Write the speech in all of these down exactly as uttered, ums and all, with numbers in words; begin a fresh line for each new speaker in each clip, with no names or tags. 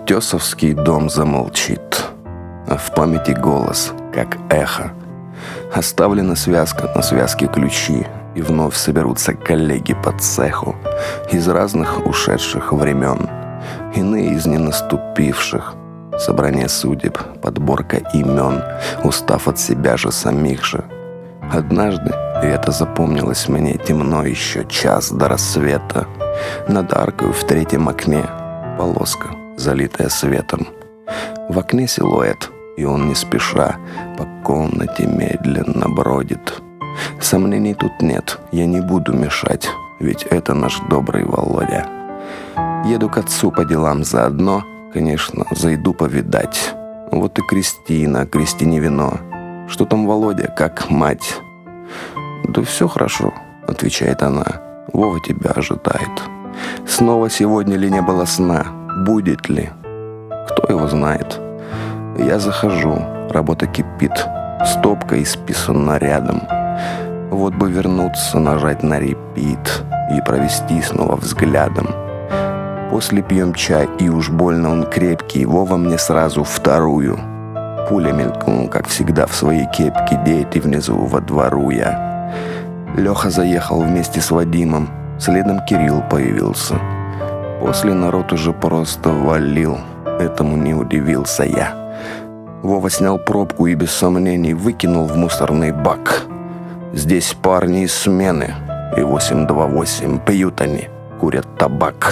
Утесовский дом замолчит, а в памяти голос, как эхо. Оставлена связка на связке ключи, и вновь соберутся коллеги по цеху из разных ушедших времен, иные из ненаступивших. Собрание судеб, подборка имен, устав от себя же самих же. Однажды, и это запомнилось мне, темно еще час до рассвета, над аркой в третьем окне полоска, залитая светом. В окне силуэт, и он не спеша по комнате медленно бродит. Сомнений тут нет, я не буду мешать, ведь это наш добрый Володя. Еду к отцу по делам заодно, конечно, зайду повидать. Вот и Кристина, Кристине вино. Что там Володя, как мать? Да все хорошо, отвечает она. Вова тебя ожидает. Снова сегодня ли не было сна? Будет ли? Кто его знает? Я захожу, работа кипит, стопка исписана рядом. Вот бы вернуться, нажать на репит и провести снова взглядом. После пьем чай, и уж больно он крепкий, Вова мне сразу вторую. Пуля мелькнул, как всегда, в своей кепке, дети внизу во двору я. Леха заехал вместе с Вадимом, следом Кирилл появился. После народ уже просто валил, этому не удивился я. Вова снял пробку и без сомнений выкинул в мусорный бак. Здесь парни из смены, и восемь два восемь пьют они, курят табак.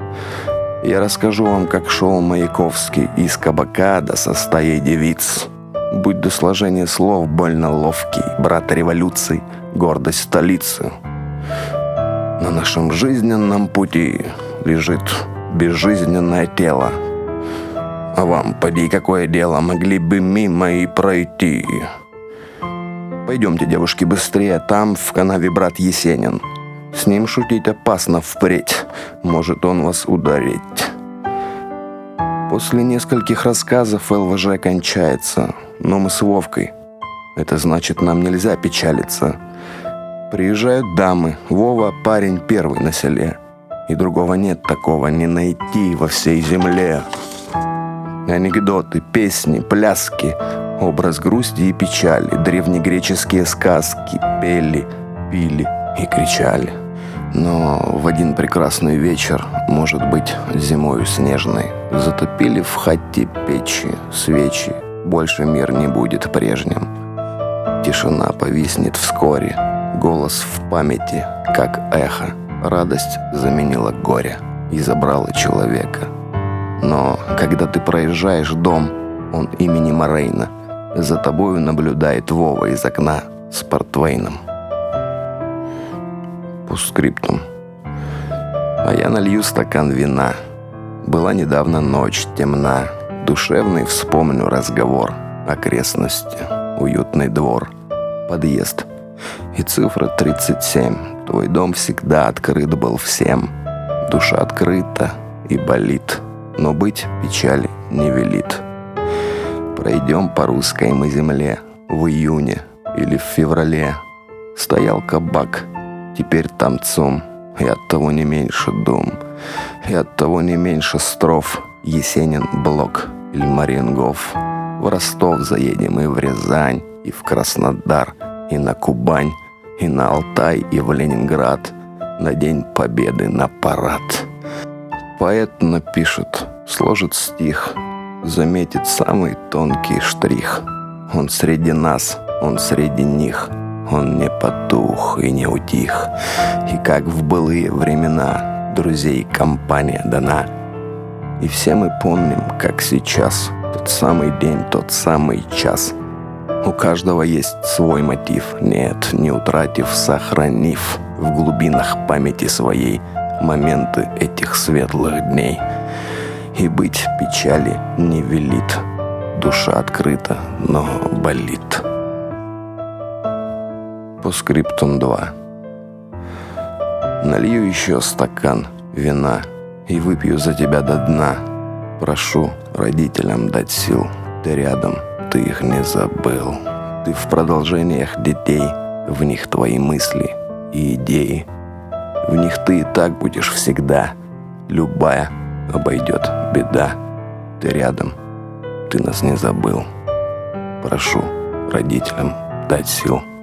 Я расскажу вам, как шел Маяковский из кабака до со стаей девиц. Будь до сложения слов больно ловкий, брат революции, гордость столицы. На нашем жизненном пути лежит безжизненное тело. А вам, поди, какое дело, могли бы мимо и пройти. Пойдемте, девушки, быстрее, там в канаве брат Есенин. С ним шутить опасно впредь, может он вас ударить. После нескольких рассказов ЛВЖ кончается, но мы с Вовкой. Это значит, нам нельзя печалиться. Приезжают дамы, Вова парень первый на селе. И другого нет такого не найти во всей земле. Анекдоты, песни, пляски, образ грусти и печали, древнегреческие сказки пели, пили и кричали. Но в один прекрасный вечер, может быть, зимою снежной, затопили в хате печи, свечи, больше мир не будет прежним. Тишина повиснет вскоре, голос в памяти, как эхо, радость заменила горе и забрала человека. Но когда ты проезжаешь дом, он имени Морейна, за тобою наблюдает Вова из окна с портвейном. Постскриптум. А я налью стакан вина. Была недавно ночь темна. Душевный вспомню разговор. Окрестности, уютный двор, подъезд. И цифра тридцать семь. Твой дом всегда открыт был всем. Душа открыта и болит, но быть печали не велит. Пройдем по русской мы земле в июне или в феврале. Стоял кабак, теперь там ЦУМ, и оттого не меньше дум, и оттого не меньше строф. Есенин, Блок или Мариенгоф. В Ростов заедем и в Рязань, и в Краснодар, и на Кубань, и на Алтай, и в Ленинград, на День Победы, на парад. Поэт напишет, сложит стих, заметит самый тонкий штрих. Он среди нас, он среди них, он не потух и не утих. И как в былые времена друзей компания дана. И все мы помним, как сейчас, тот самый день, тот самый час. У каждого есть свой мотив, нет, не утратив, сохранив в глубинах памяти своей моменты этих светлых дней. И быть печали не велит, душа открыта, но болит. Постскриптум два. Налью еще стакан вина и выпью за тебя до дна. Прошу родителям дать сил, ты рядом, ты их не забыл. Ты в продолжениях детей, в них твои мысли и идеи. В них ты и так будешь всегда, любая обойдет беда. ты рядом, ты нас не забыл. Прошу родителям дать сил.